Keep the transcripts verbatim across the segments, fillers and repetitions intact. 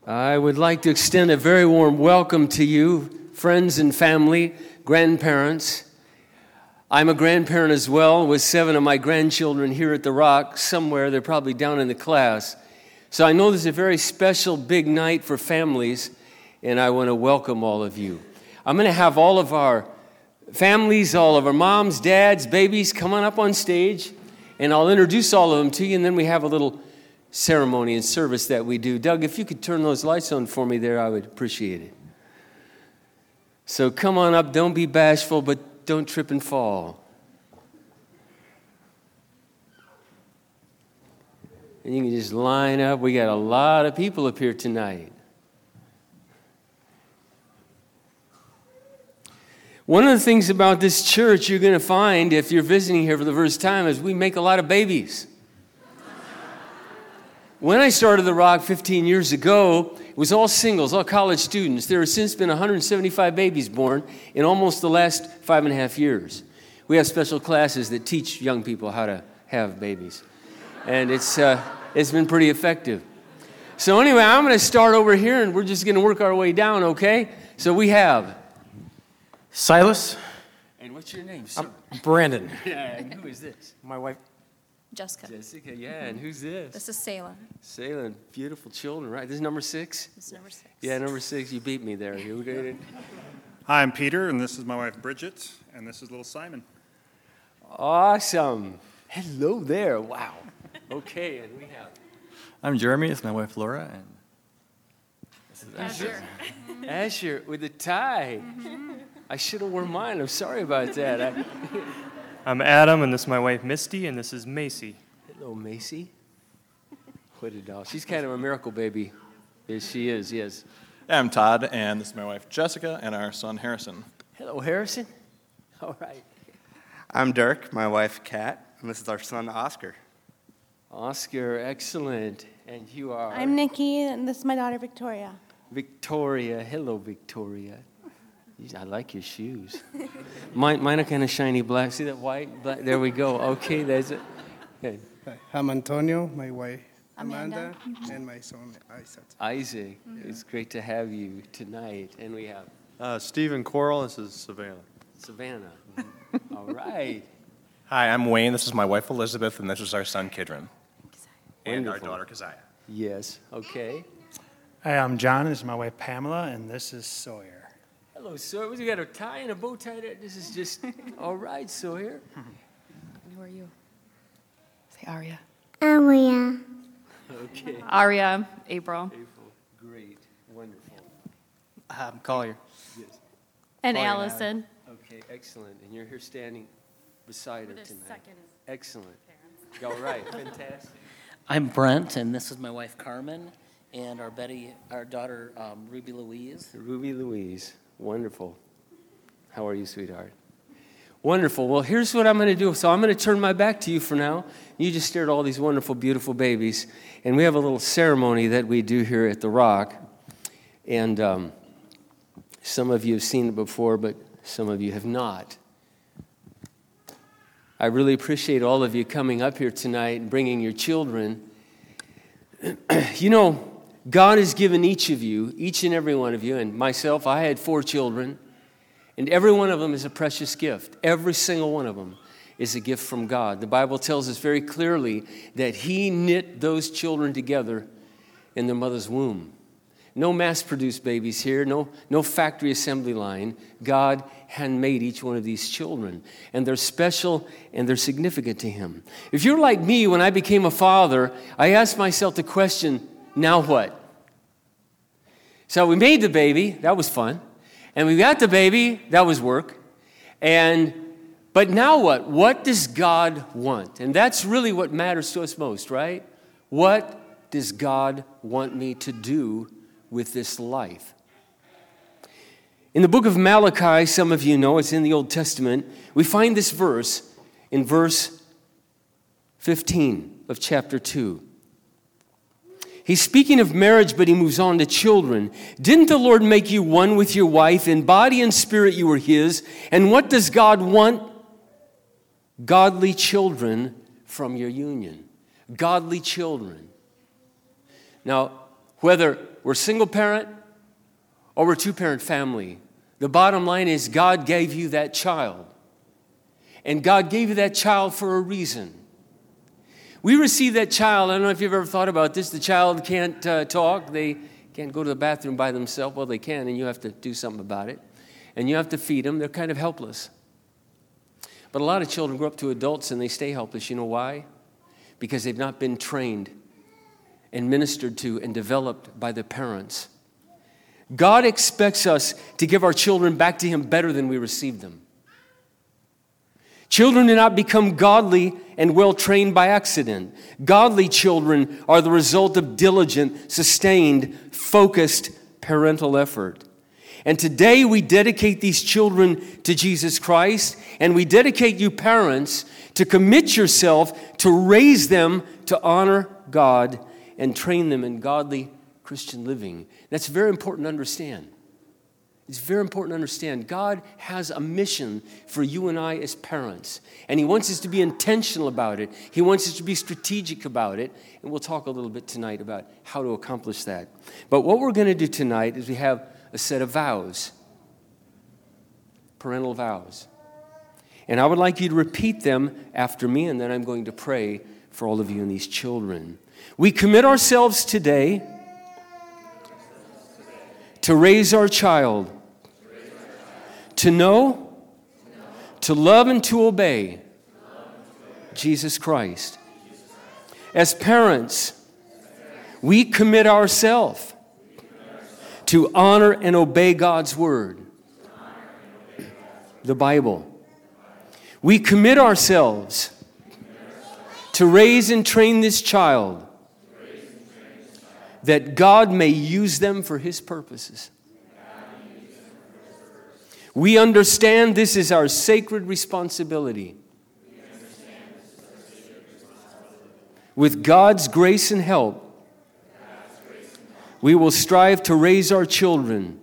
I would like to extend a very warm welcome to you, friends and family, grandparents. I'm a grandparent as well, with seven of my grandchildren here at the Rock somewhere. They're probably down in the class. So I know this is a very special, big night for families, and I want to welcome all of you. I'm going to have all of our families, all of our moms, dads, babies come on up on stage, and I'll introduce all of them to you, and then we have a little ceremony and service that we do. Doug, if you could turn those lights on for me there, I would appreciate it. So come on up, don't be bashful, but don't trip and fall. And you can just line up. We got a lot of people up here tonight. One of the things about this church you're going to find if you're visiting here for the first time is we make a lot of babies. When I started the Rock fifteen years ago, it was all singles, all college students. There have since been one hundred seventy-five babies born in almost the last five and a half years. We have special classes that teach young people how to have babies. And it's uh, it's been pretty effective. So anyway, I'm going to start over here, and we're just going to work our way down, okay? So we have Silas. And what's your name, sir? I'm Brandon. Yeah, and who is this? My wife. Jessica. Jessica, yeah, and who's this? This is Salem. Salem, beautiful children, right? This is number six? This is number six. Yeah, number six, you beat me there. You did it. Hi, I'm Peter, and this is my wife Bridget, and this is little Simon. Awesome. Hello there, wow. Okay, and we have... I'm Jeremy, it's my wife Laura, and this is Asher. Asher with a tie. Mm-hmm. I should have worn mine, I'm sorry about that. I... I'm Adam, and this is my wife Misty, and this is Macy. Hello, Macy. What a doll. She's kind of a miracle baby. Yes, she is, yes. I'm Todd, and this is my wife Jessica, and our son Harrison. Hello, Harrison. All right. I'm Dirk, my wife Kat, and this is our son Oscar. Oscar, excellent. And you are? I'm Nikki, and this is my daughter Victoria. Victoria. Hello, Victoria. I like your shoes. Mine, mine are kind of shiny black. See that white? Black? There we go. Okay, that's it. Okay. Hi, I'm Antonio, my wife Amanda, Amanda mm-hmm. and my son Isaac. Isaac, mm-hmm. It's great to have you tonight. And we have uh, Stephen Coral. This is Savannah. Savannah. Mm-hmm. All right. Hi, I'm Wayne. This is my wife Elizabeth, and this is our son Kidron. And Wonderful. our daughter Keziah. Yes. Okay. Hi, I'm John. This is my wife Pamela, and this is Sawyer. Hello, Sawyer. You got a tie and a bow tie there? This is just, all right, Sawyer. And who are you? Say Aria. Aria. Okay. Aria, April. April. Great. Wonderful. Um, Collier. Yes. And Collier. Allison. Okay, excellent. And you're here standing beside We're her tonight. Second Excellent. All right, fantastic. I'm Brent, and this is my wife Carmen, and our Betty, our daughter um, Ruby Louise. Ruby Louise. Wonderful. How are you, sweetheart? Wonderful. Well, here's what I'm going to do. So I'm going to turn my back to you for now. You just stared at all these wonderful, beautiful babies. And we have a little ceremony that we do here at the Rock. And um, some of you have seen it before, but some of you have not. I really appreciate all of you coming up here tonight and bringing your children. You know, God has given each of you, each and every one of you, and myself, I had four children, and every one of them is a precious gift. Every single one of them is a gift from God. The Bible tells us very clearly that He knit those children together in their mother's womb. No mass-produced babies here, no, no factory assembly line. God handmade each one of these children, and they're special and they're significant to Him. If you're like me, when I became a father, I asked myself the question, now what? So we made the baby, that was fun. And we got the baby, that was work. And but now what? What does God want? And that's really what matters to us most, right? What does God want me to do with this life? In the book of Malachi, some of you know, it's in the Old Testament, we find this verse in verse fifteen of chapter two. He's speaking of marriage, but he moves on to children. Didn't the Lord make you one with your wife? In body and spirit you were His. And what does God want? Godly children from your union. Godly children. Now, Whether we're single parent or we're two-parent family, the bottom line is God gave you that child. And God gave you that child for a reason. We receive that child. I don't know if you've ever thought about this. The child can't uh, talk. They can't go to the bathroom by themselves. Well, they can, and you have to do something about it. And you have to feed them. They're kind of helpless. But a lot of children grow up to adults and they stay helpless. You know why? Because they've not been trained and ministered to and developed by the parents. God expects us to give our children back to Him better than we received them. Children do not become godly and well-trained by accident. Godly children are the result of diligent, sustained, focused parental effort. And today we dedicate these children to Jesus Christ, and we dedicate you parents to commit yourself to raise them to honor God and train them in godly Christian living. That's very important to understand. It's very important to understand. God has a mission for you and I as parents, and He wants us to be intentional about it. He wants us to be strategic about it, and we'll talk a little bit tonight about how to accomplish that. But what we're going to do tonight is we have a set of vows, parental vows. And I would like you to repeat them after me, and then I'm going to pray for all of you and these children. We commit ourselves today to raise our child, to know, to love, and to obey Jesus Christ. As parents, we commit ourselves to honor and obey God's Word, the Bible. We commit ourselves to raise and train this child that God may use them for His purposes. We understand this is our sacred responsibility. With God's grace and help, we will strive to raise our children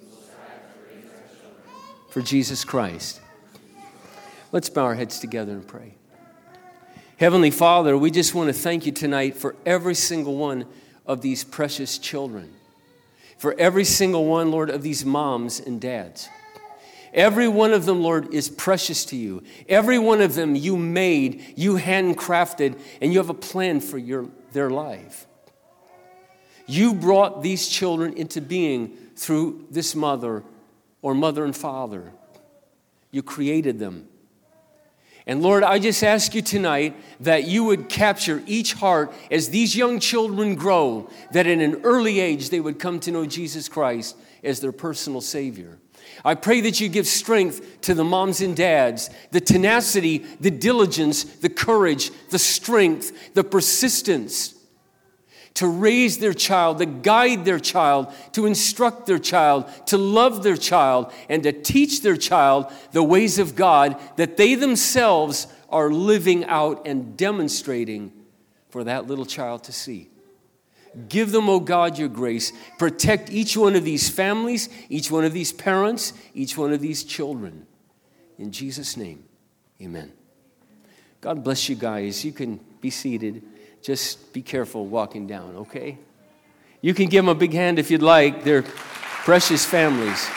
for Jesus Christ. Let's bow our heads together and pray. Heavenly Father, we just want to thank you tonight for every single one of these precious children. For every single one, Lord, of these moms and dads. Every one of them, Lord, is precious to you. Every one of them you made, you handcrafted, and you have a plan for your, their life. You brought these children into being through this mother or mother and father. You created them. And Lord, I just ask you tonight that you would capture each heart as these young children grow, that at an early age they would come to know Jesus Christ as their personal Savior. I pray that you give strength to the moms and dads, the tenacity, the diligence, the courage, the strength, the persistence to raise their child, to guide their child, to instruct their child, to love their child, and to teach their child the ways of God that they themselves are living out and demonstrating for that little child to see. Give them, oh God, your grace. Protect each one of these families, each one of these parents, each one of these children. In Jesus' name, amen. God bless you guys. You can be seated. Just be careful walking down, okay? You can give them a big hand if you'd like. They're precious families.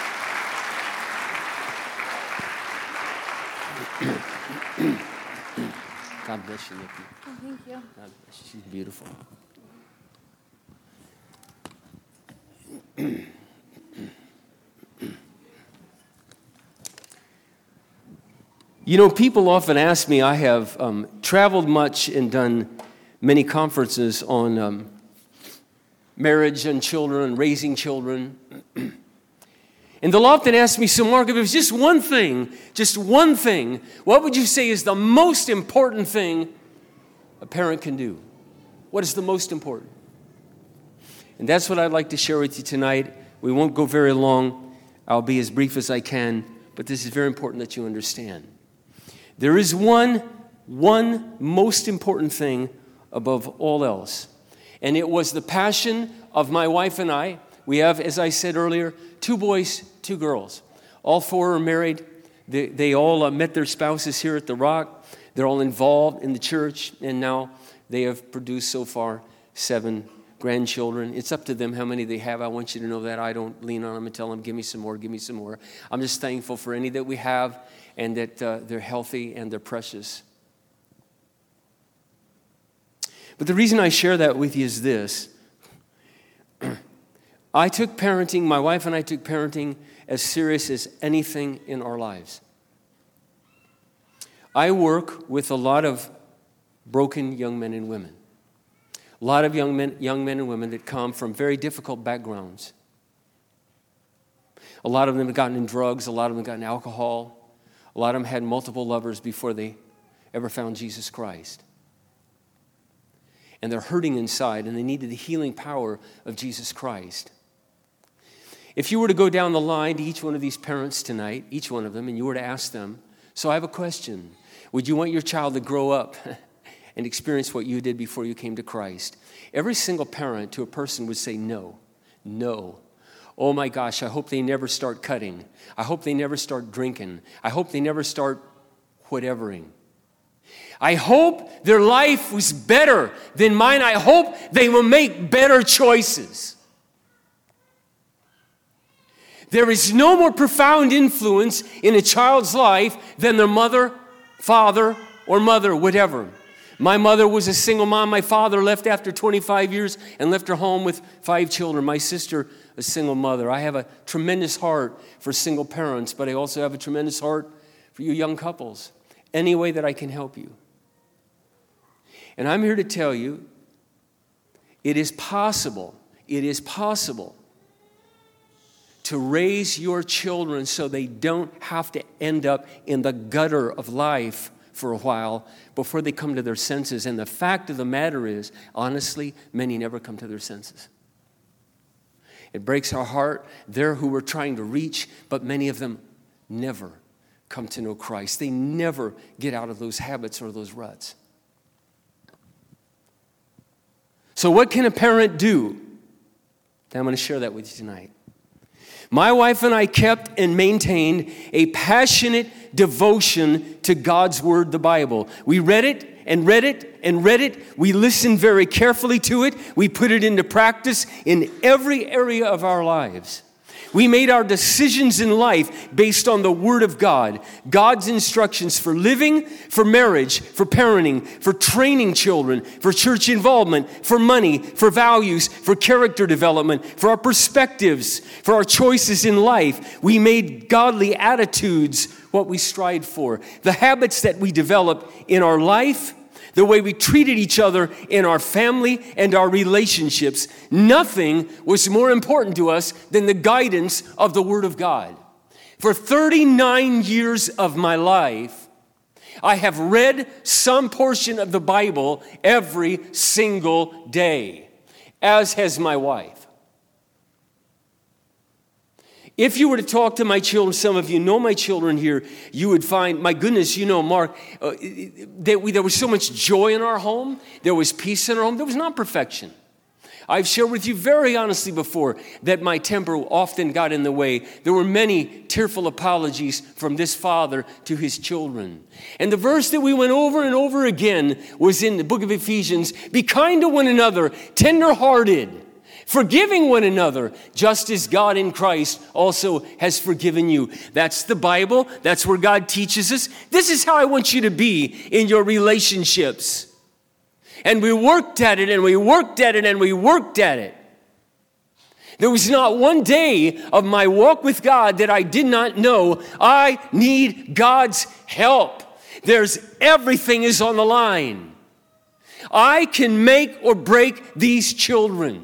God bless you, Nikki. Oh, thank you. God bless you. She's beautiful. You know, people often ask me, I have um, traveled much and done many conferences on um, marriage and children and raising children. And they'll often ask me, so Mark, if it was just one thing, just one thing, what would you say is the most important thing a parent can do? What is the most important? And that's what I'd like to share with you tonight. We won't go very long. I'll be as brief as I can, but this is very important that you understand. There is one, one most important thing above all else. And it was the passion of my wife and I. We have, as I said earlier, two boys, two girls. All four are married. They, they all uh, met their spouses here at the Rock. They're all involved in the church, and now they have produced so far seven grandchildren. It's up to them how many they have. I want you to know that. I don't lean on them and tell them, give me some more, give me some more. I'm just thankful for any that we have and that uh, they're healthy and they're precious. But the reason I share that with you is this. I took parenting, my wife and I took parenting as serious as anything in our lives. I work with a lot of broken young men and women. A lot of young men, young men and women that come from very difficult backgrounds. A lot of them have gotten in drugs. A lot of them have gotten alcohol. A lot of them had multiple lovers before they ever found Jesus Christ. And they're hurting inside, and they needed the healing power of Jesus Christ. If you were to go down the line to each one of these parents tonight, each one of them, and you were to ask them, so I have a question. Would you want your child to grow up and experience what you did before you came to Christ? Every single parent to a person would say no, no. Oh my gosh, I hope they never start cutting. I hope they never start drinking. I hope they never start whatevering. I hope their life was better than mine. I hope they will make better choices. There is no more profound influence in a child's life than their mother, father, or mother, whatever. My mother was a single mom. My father left after twenty-five years and left her home with five children. My sister, a single mother. I have a tremendous heart for single parents, but I also have a tremendous heart for you young couples. Any way that I can help you. And I'm here to tell you, it is possible, it is possible to raise your children so they don't have to end up in the gutter of life for a while before they come to their senses. And the fact of the matter is, honestly, many never come to their senses. It breaks our heart. They're who we're trying to reach, but many of them never come to know Christ. They never get out of those habits or those ruts. So what can a parent do? I'm going to share that with you tonight. My wife and I kept and maintained a passionate devotion to God's Word, the Bible. We read it and read it and read it. We listened very carefully to it. We put it into practice in every area of our lives. We made our decisions in life based on the Word of God, God's instructions for living, for marriage, for parenting, for training children, for church involvement, for money, for values, for character development, for our perspectives, for our choices in life. We made godly attitudes what we strive for. The habits that we develop in our life, the way we treated each other in our family and our relationships. Nothing was more important to us than the guidance of the Word of God. For thirty-nine years of my life, I have read some portion of the Bible every single day, as has my wife. If you were to talk to my children, some of you know my children here, you would find, my goodness, you know, Mark, uh, that we, there was so much joy in our home. There was peace in our home. There was not perfection. I've shared with you very honestly before that my temper often got in the way. There were many tearful apologies from this father to his children. And the verse that we went over and over again was in the book of Ephesians, be kind to one another, tender-hearted, forgiving one another, just as God in Christ also has forgiven you. That's the Bible. That's where God teaches us. This is how I want you to be in your relationships. And we worked at it, and we worked at it, and we worked at it. There was not one day of my walk with God that I did not know I need God's help. There's everything is on the line. I can make or break these children.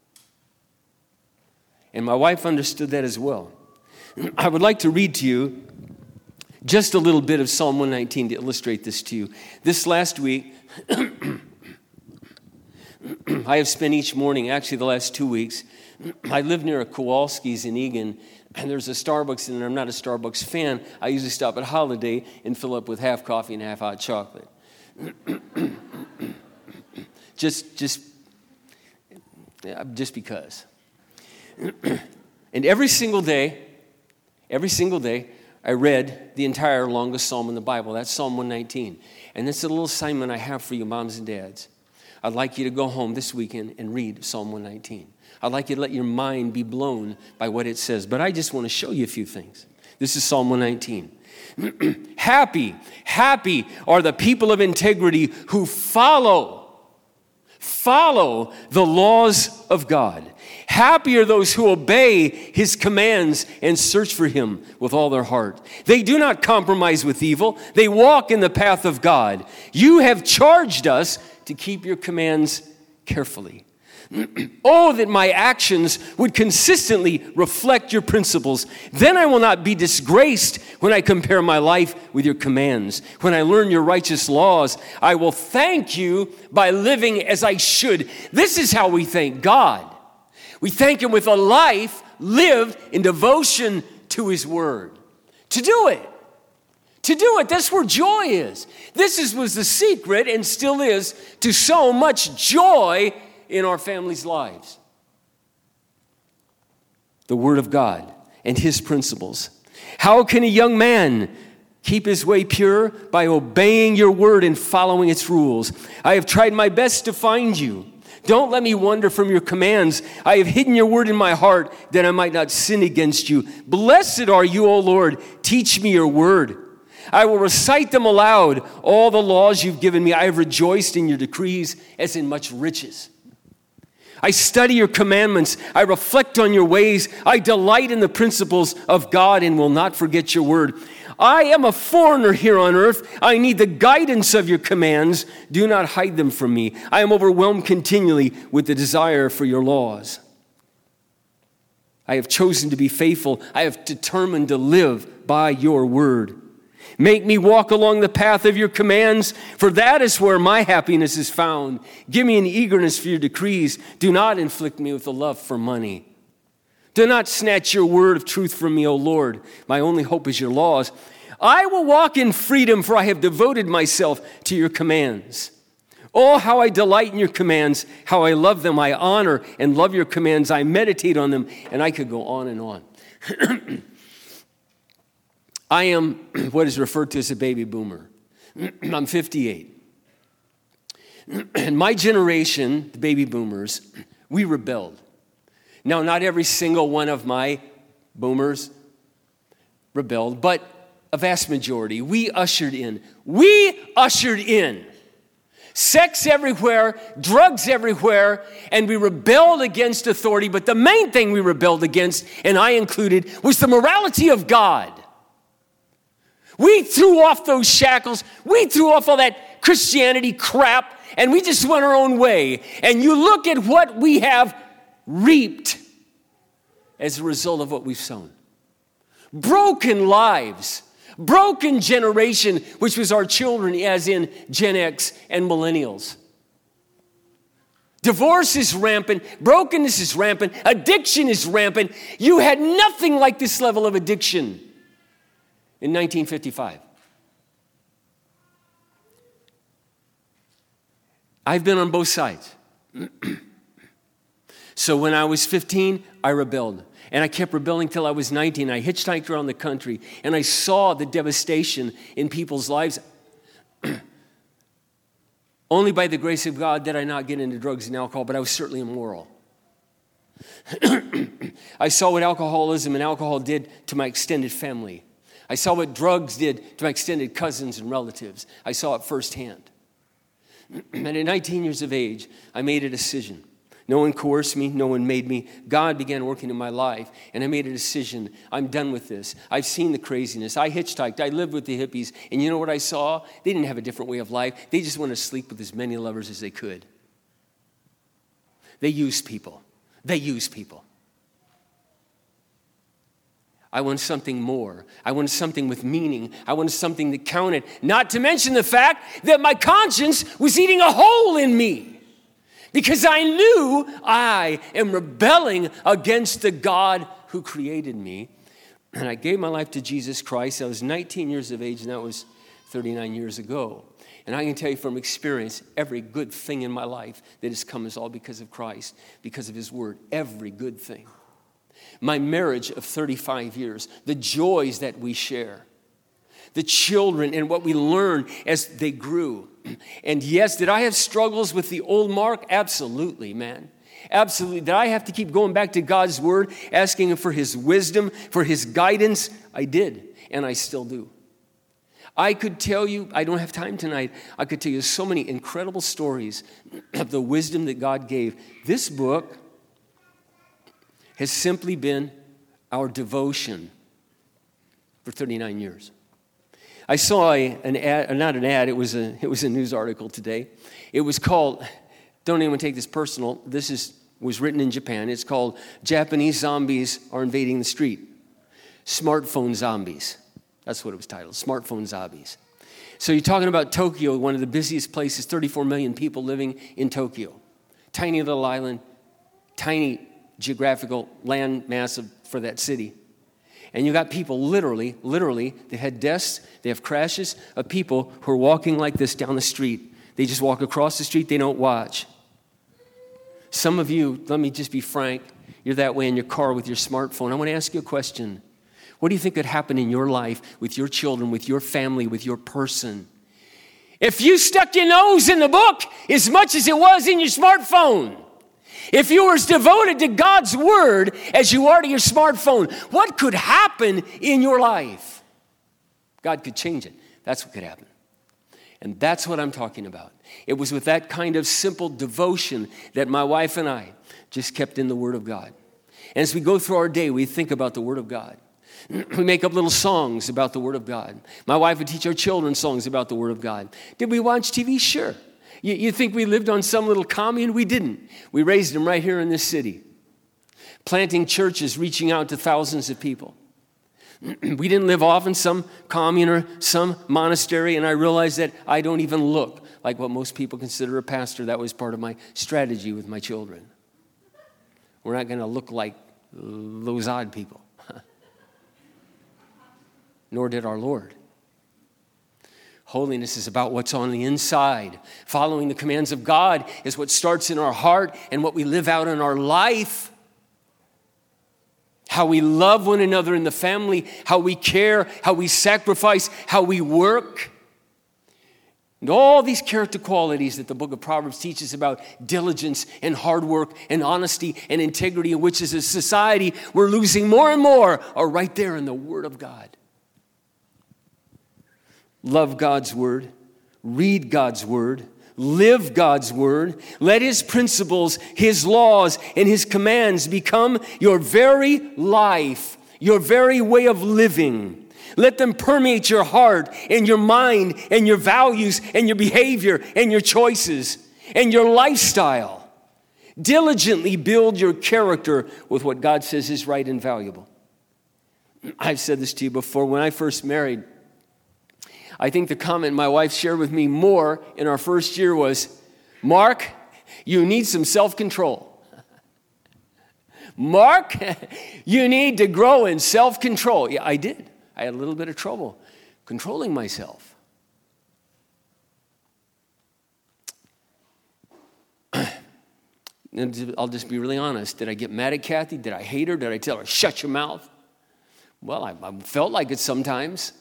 And my wife understood that as well. I would like to read to you just a little bit of Psalm one nineteen to illustrate this to you. This last week, I have spent each morning, actually the last two weeks, I live near a Kowalski's in Egan, and there's a Starbucks, and I'm not a Starbucks fan. I usually stop at Holiday and fill up with half coffee and half hot chocolate. just, just, just because. And every single day, every single day, I read the entire longest psalm in the Bible. That's Psalm one nineteen. And it's a little assignment I have for you, moms and dads. I'd like you to go home this weekend and read Psalm one nineteen. I'd like you to let your mind be blown by what it says. But I just want to show you a few things. This is Psalm one nineteen. Happy, happy are the people of integrity who follow, follow the laws of God. Happy are those who obey his commands and search for him with all their heart. They do not compromise with evil. They walk in the path of God. You have charged us to keep your commands carefully. Oh, that my actions would consistently reflect your principles. Then I will not be disgraced when I compare my life with your commands. When I learn your righteous laws, I will thank you by living as I should. This is how we thank God. We thank him with a life lived in devotion to his word. To do it. To do it. That's where joy is. This is, was the secret and still is to so much joy in our families' lives. The Word of God and his principles. How can a young man keep his way pure? By obeying your word and following its rules. I have tried my best to find you. Don't let me wander from your commands. I have hidden your word in my heart that I might not sin against you. Blessed are you, O Lord. Teach me your word. I will recite them aloud, all the laws you've given me. I have rejoiced in your decrees as in much riches. I study your commandments. I reflect on your ways. I delight in the principles of God and will not forget your word. I am a foreigner here on earth. I need the guidance of your commands. Do not hide them from me. I am overwhelmed continually with the desire for your laws. I have chosen to be faithful. I have determined to live by your word. Make me walk along the path of your commands, for that is where my happiness is found. Give me an eagerness for your decrees. Do not inflict me with a love for money. Do not snatch your word of truth from me, O Lord. My only hope is your laws. I will walk in freedom, for I have devoted myself to your commands. Oh, how I delight in your commands, how I love them. I honor and love your commands. I meditate on them, and I could go on and on. I am what is referred to as a baby boomer. I'm fifty-eight. And my generation, the baby boomers, we rebelled. Now, not every single one of my boomers rebelled, but a vast majority. We ushered in. We ushered in sex everywhere, drugs everywhere, and we rebelled against authority. But the main thing we rebelled against, and I included, was the morality of God. We threw off those shackles. We threw off all that Christianity crap, and we just went our own way. And you look at what we have reaped as a result of what we've sown. Broken lives, broken generation, which was our children, as in Gen X and millennials. Divorce is rampant. Brokenness is rampant. Addiction is rampant. You had nothing like this level of addiction in nineteen fifty-five. I've been on both sides. So when I was fifteen, I rebelled. And I kept rebelling till I was nineteen. I hitchhiked around the country, and I saw the devastation in people's lives. Only by the grace of God did I not get into drugs and alcohol, but I was certainly immoral. I saw what alcoholism and alcohol did to my extended family. I saw what drugs did to my extended cousins and relatives. I saw it firsthand. And at nineteen years of age, I made a decision. No one coerced me. No one made me. God began working in my life, and I made a decision. I'm done with this. I've seen the craziness. I hitchhiked. I lived with the hippies, and you know what I saw? They didn't have a different way of life. They just wanted to sleep with as many lovers as they could. They used people. They used people. I wanted something more. I wanted something with meaning. I wanted something that counted. Not to mention the fact that my conscience was eating a hole in me. Because I knew I am rebelling against the God who created me. And I gave my life to Jesus Christ. I was nineteen years of age, and that was thirty-nine years ago. And I can tell you from experience, every good thing in my life that has come is all because of Christ, because of his word. Every good thing. My marriage of thirty-five years, the joys that we share, the children and what we learned as they grew. And yes, did I have struggles with the old Mark? Absolutely, man. Absolutely. Did I have to keep going back to God's word, asking him for his wisdom, for his guidance? I did, and I still do. I could tell you, I don't have time tonight, I could tell you so many incredible stories of the wisdom that God gave. This book has simply been our devotion for thirty-nine years. I saw a, an ad, not an ad, it was a, it was a news article today. It was called, don't anyone take this personal, this is was written in Japan. It's called Japanese Zombies Are Invading the Street. Smartphone Zombies. That's what it was titled, Smartphone Zombies. So you're talking about Tokyo, one of the busiest places, thirty-four million people living in Tokyo. Tiny little island, tiny geographical land mass of, for that city. And you got people literally, literally, they had deaths, they have crashes of people who are walking like this down the street. They just walk across the street, they don't watch. Some of you, let me just be frank, you're that way in your car with your smartphone. I want to ask you a question. What do you think could happen in your life, with your children, with your family, with your person? If you stuck your nose in the book as much as it was in your smartphone, if you were as devoted to God's word as you are to your smartphone, what could happen in your life? God could change it. That's what could happen. And that's what I'm talking about. It was with that kind of simple devotion that my wife and I just kept in the Word of God. And as we go through our day, we think about the Word of God. We make up little songs about the Word of God. My wife would teach our children songs about the Word of God. Did we watch T V? Sure. You, you think we lived on some little commune? We didn't. We raised them right here in this city, planting churches, reaching out to thousands of people. We didn't live off in some commune or some monastery, and I realized that I don't even look like what most people consider a pastor. That was part of my strategy with my children. We're not going to look like those odd people. Nor did our Lord. Holiness is about what's on the inside. Following the commands of God is what starts in our heart and what we live out in our life. How we love one another in the family, how we care, how we sacrifice, how we work. And all these character qualities that the book of Proverbs teaches about diligence and hard work and honesty and integrity, in which as a society we're losing more and more, are right there in the Word of God. Love God's Word, read God's Word, live God's Word. Let His principles, His laws, and His commands become your very life, your very way of living. Let them permeate your heart and your mind and your values and your behavior and your choices and your lifestyle. Diligently build your character with what God says is right and valuable. I've said this to you before. When I first married, I think the comment my wife shared with me more in our first year was, Mark, you need some self-control. Mark, you need to grow in self-control. Yeah, I did. I had a little bit of trouble controlling myself. And I'll just be really honest. Did I get mad at Kathy? Did I hate her? Did I tell her, shut your mouth? Well, I, I felt like it sometimes.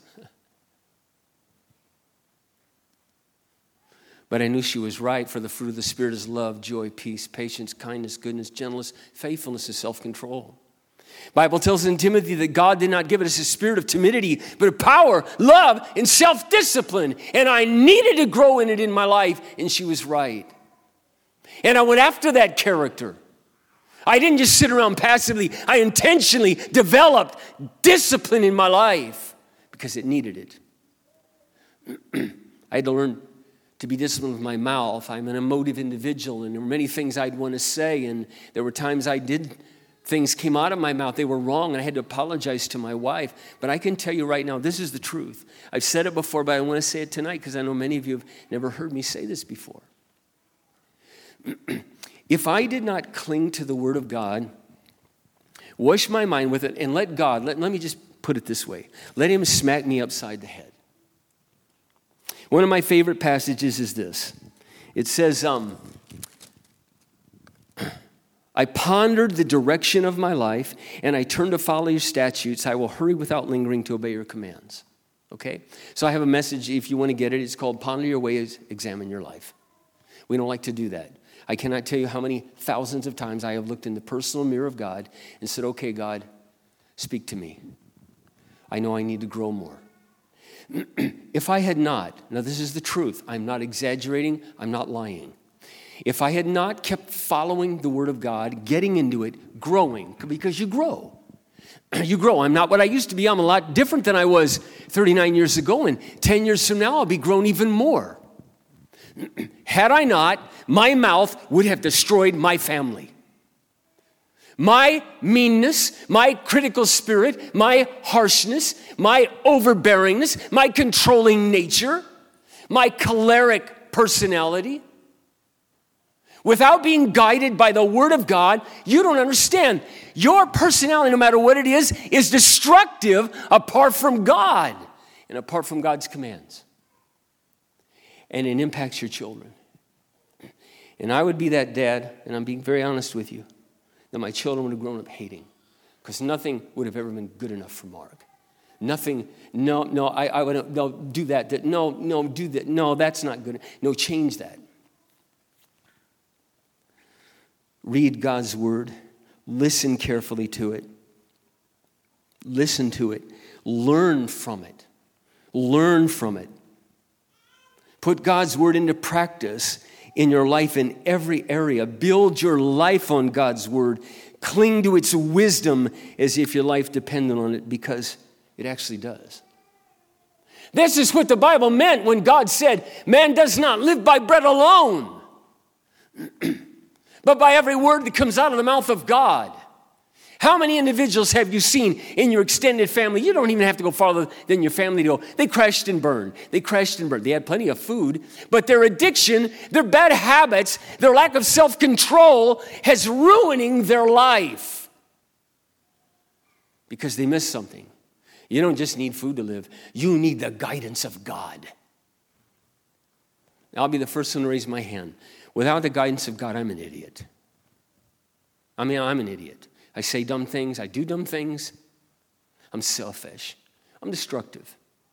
But I knew she was right, for the fruit of the Spirit is love, joy, peace, patience, kindness, goodness, gentleness, faithfulness, and self-control. Bible tells in Timothy that God did not give us a spirit of timidity, but of power, love, and self-discipline. And I needed to grow in it in my life, and she was right. And I went after that character. I didn't just sit around passively. I intentionally developed discipline in my life because it needed it. I had to learn to be disciplined with my mouth. I'm an emotive individual, and there were many things I'd want to say, and there were times I did, things came out of my mouth, they were wrong, and I had to apologize to my wife. But I can tell you right now, this is the truth. I've said it before, but I want to say it tonight because I know many of you have never heard me say this before. If I did not cling to the Word of God, wash my mind with it, and let God, let, let me just put it this way, let Him smack me upside the head. One of my favorite passages is this. It says, um, I pondered the direction of my life, and I turned to follow your statutes. I will hurry without lingering to obey your commands. Okay? So I have a message, if you want to get it. It's called Ponder Your Ways, Examine Your Life. We don't like to do that. I cannot tell you how many thousands of times I have looked in the personal mirror of God and said, okay, God, speak to me. I know I need to grow more. If I had not, now this is the truth, I'm not exaggerating, I'm not lying. If I had not kept following the Word of God, getting into it, growing, because you grow. You grow. I'm not what I used to be. I'm a lot different than I was thirty-nine years ago, and ten years from now, I'll be grown even more. Had I not, my mouth would have destroyed my family. My meanness, my critical spirit, my harshness, my overbearingness, my controlling nature, my choleric personality. Without being guided by the Word of God, you don't understand. Your personality, no matter what it is, is destructive apart from God and apart from God's commands. And it impacts your children. And I would be that dad, and I'm being very honest with you, that my children would have grown up hating, because nothing would have ever been good enough for Mark. Nothing, no, no, I, I would, no, do that, that, no, no, do that, no, that's not good. No, change that. Read God's Word. Listen carefully to it. Listen to it. Learn from it. Learn from it. Put God's Word into practice in your life in every area. Build your life on God's Word. Cling to its wisdom as if your life depended on it, because it actually does. This is what the Bible meant when God said, man does not live by bread alone, but by every word that comes out of the mouth of God. How many individuals have you seen in your extended family? You don't even have to go farther than your family to go. They crashed and burned. They crashed and burned. They had plenty of food, but their addiction, their bad habits, their lack of self-control has ruining their life because they missed something. You don't just need food to live. You need the guidance of God. I'll be the first one to raise my hand. Without the guidance of God, I'm an idiot. I mean, I'm an idiot. I say dumb things. I do dumb things. I'm selfish. I'm destructive.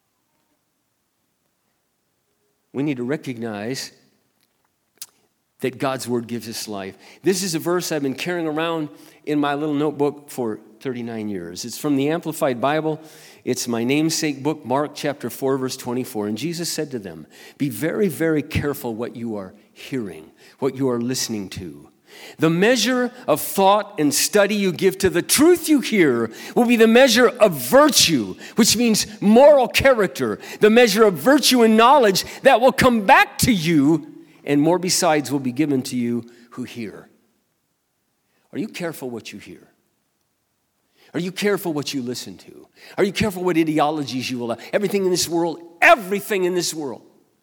We need to recognize that God's Word gives us life. This is a verse I've been carrying around in my little notebook for thirty-nine years. It's from the Amplified Bible. It's my namesake book, Mark chapter four, verse twenty-four. And Jesus said to them, be very, very careful what you are hearing, what you are listening to. The measure of thought and study you give to the truth you hear will be the measure of virtue, which means moral character, the measure of virtue and knowledge that will come back to you, and more besides will be given to you who hear. Are you careful what you hear? Are you careful what you listen to? Are you careful what ideologies you allow? Everything in this world, everything in this world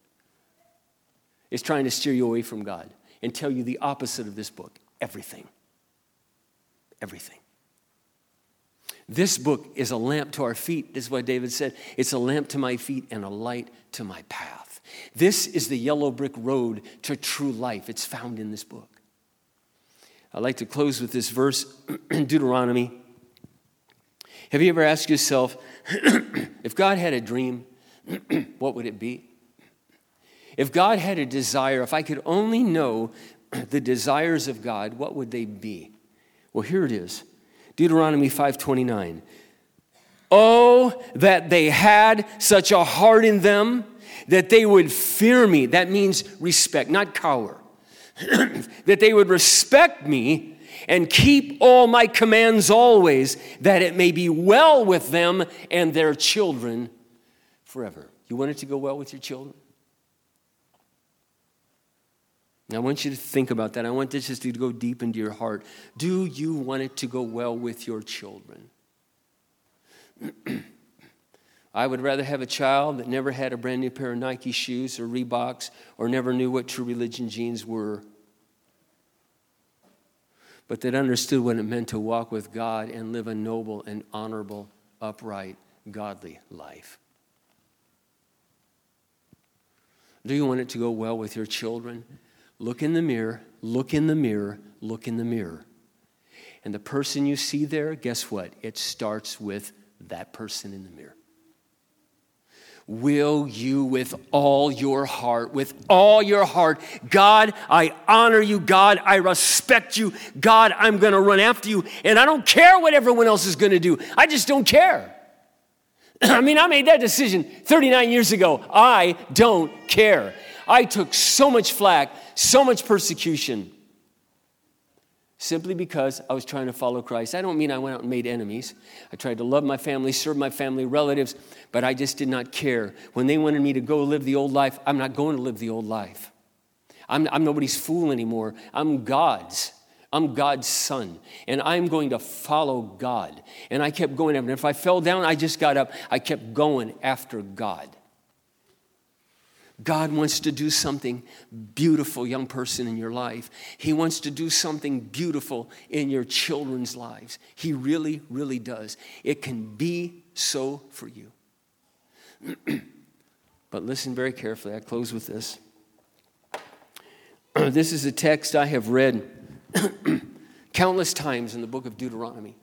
is trying to steer you away from God and tell you the opposite of this book. Everything. Everything. This book is a lamp to our feet. This is what David said. It's a lamp to my feet and a light to my path. This is the yellow brick road to true life. It's found in this book. I'd like to close with this verse in Deuteronomy. Have you ever asked yourself, if God had a dream, what would it be? If God had a desire, if I could only know the desires of God, what would they be? Well, here it is. Deuteronomy five twenty-nine. Oh, that they had such a heart in them that they would fear me. That means respect, not cower. That they would respect me and keep all my commands always, that it may be well with them and their children forever. You want it to go well with your children? I want you to think about that. I want this just to go deep into your heart. Do you want it to go well with your children? I would rather have a child that never had a brand new pair of Nike shoes or Reeboks or never knew what True Religion jeans were, but that understood what it meant to walk with God and live a noble and honorable, upright, godly life. Do you want it to go well with your children? Look in the mirror, look in the mirror, look in the mirror. And the person you see there, guess what? It starts with that person in the mirror. will you with all your heart, with all your heart, God, I honor you. God, I respect you. God, I'm going to run after you. And I don't care what everyone else is going to do. I just don't care. I mean, I made that decision thirty-nine years ago. I don't care. I took so much flack, so much persecution, simply because I was trying to follow Christ. I don't mean I went out and made enemies. I tried to love my family, serve my family, relatives, but I just did not care. When they wanted me to go live the old life, I'm not going to live the old life. I'm, I'm nobody's fool anymore. I'm God's. I'm God's son, and I'm going to follow God. And I kept going after him. If I fell down, I just got up. I kept going after God. God wants to do something beautiful, young person, in your life. He wants to do something beautiful in your children's lives. He really, really does. It can be so for you. But listen very carefully. I close with this. This is a text I have read countless times in the book of Deuteronomy.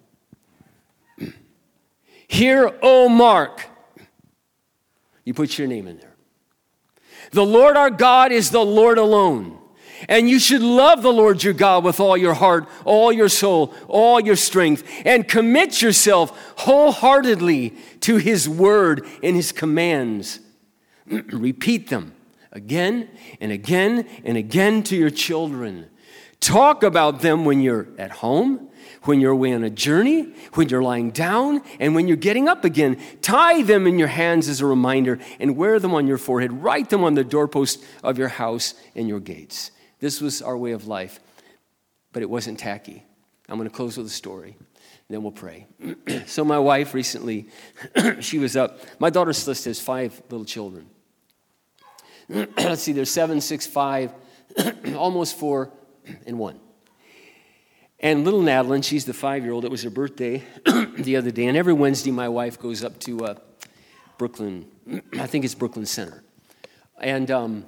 Hear, O Mark. You put your name in there. The Lord our God is the Lord alone. And you should love the Lord your God with all your heart, all your soul, all your strength, and commit yourself wholeheartedly to his word and his commands. Repeat them again and again and again to your children. Talk about them when you're at home, when you're away on a journey, when you're lying down, and when you're getting up again. Tie them in your hands as a reminder and wear them on your forehead. Write them on the doorpost of your house and your gates. This was our way of life, but it wasn't tacky. I'm going to close with a story, and then we'll pray. So my wife recently, she was up. My daughter Celeste has five little children. Let's see, they're seven, six, five, almost four, and one. And little Madeline, she's the five-year-old. It was her birthday the other day. And every Wednesday, my wife goes up to uh, Brooklyn. I think it's Brooklyn Center. And um,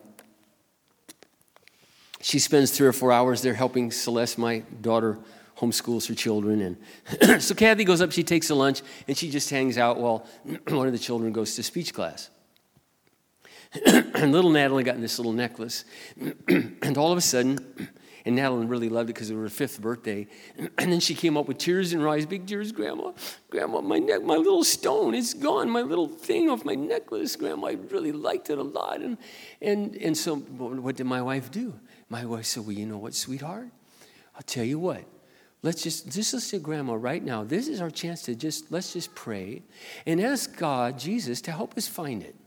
she spends three or four hours there helping Celeste, my daughter, homeschools her children. And so Kathy goes up, she takes a lunch, and she just hangs out while one of the children goes to speech class. And little Natalie got in this little necklace. And all of a sudden, and Natalie really loved it because it was her fifth birthday. And then she came up with tears in her eyes, big tears. Grandma, Grandma, my neck, my little stone, it's gone. My little thing off my necklace. Grandma, I really liked it a lot. And and and so what did my wife do? My wife said, well, you know what, sweetheart? I'll tell you what. Let's just, just let's say, Grandma, right now, this is our chance to just, let's just pray and ask God, Jesus, to help us find it.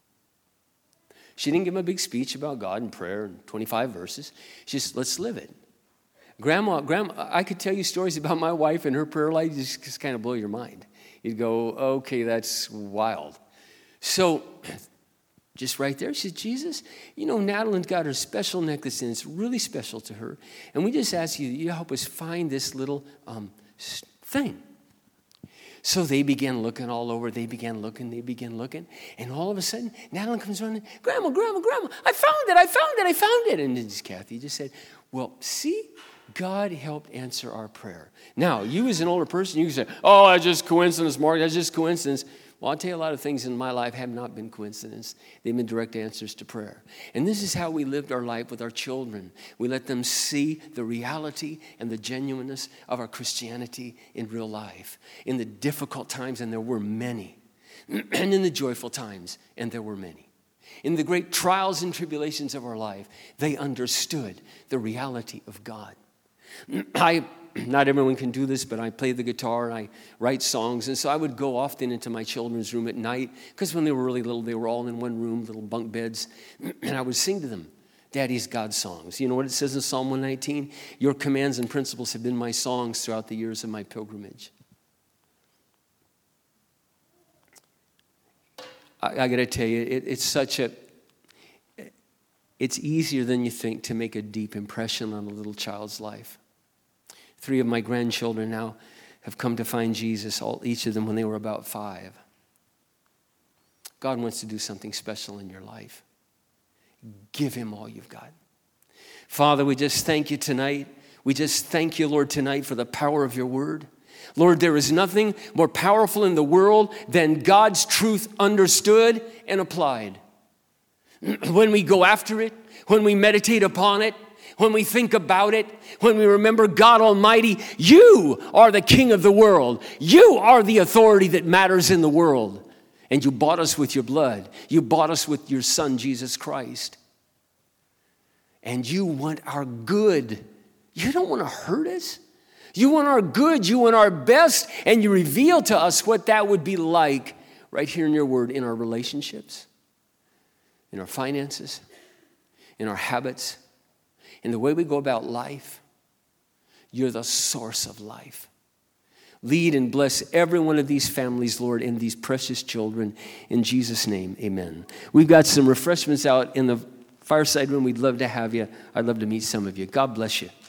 She didn't give him a big speech about God and prayer and twenty-five verses. She just, let's live it. Grandma, Grandma, I could tell you stories about my wife and her prayer life, just, just kind of blow your mind. You'd go, okay, that's wild. So, just right there, she said, Jesus, you know, Natalie's got her special necklace and it's really special to her. And we just ask you, you help us find this little um, thing. So they began looking all over. They began looking. They began looking. And all of a sudden, Natalie comes running. Grandma, Grandma, Grandma, I found it. I found it. I found it. And then Kathy just said, well, see, God helped answer our prayer. Now, you as an older person, you can say, oh, that's just coincidence, Mark. That's just coincidence. Well, I'll tell you a lot of things in my life have not been coincidence. They've been direct answers to prayer. And this is how we lived our life with our children. We let them see the reality and the genuineness of our Christianity in real life. In the difficult times, and there were many. And in the joyful times, and there were many. In the great trials and tribulations of our life, they understood the reality of God. I... Not everyone can do this, but I play the guitar and I write songs. And so I would go often into my children's room at night, because when they were really little, they were all in one room, little bunk beds. And I would sing to them Daddy's God songs. You know what it says in Psalm one nineteen? Your commands and principles have been my songs throughout the years of my pilgrimage. I, I got to tell you, it, it's such a, it's easier than you think to make a deep impression on a little child's life. Three of my grandchildren now have come to find Jesus, all, each of them when they were about five. God wants to do something special in your life. Give him all you've got. Father, we just thank you tonight. We just thank you, Lord, tonight for the power of your word. Lord, there is nothing more powerful in the world than God's truth understood and applied. When we go after it, when we meditate upon it, when we think about it, when we remember God Almighty, you are the King of the world. You are the authority that matters in the world. And you bought us with your blood. You bought us with your Son, Jesus Christ. And you want our good. You don't want to hurt us. You want our good. You want our best. And you reveal to us what that would be like right here in your word, in our relationships, in our finances, in our habits, in the way we go about life. You're the source of life. Lead and bless every one of these families, Lord, and these precious children. In Jesus' name, amen. We've got some refreshments out in the fireside room. We'd love to have you. I'd love to meet some of you. God bless you.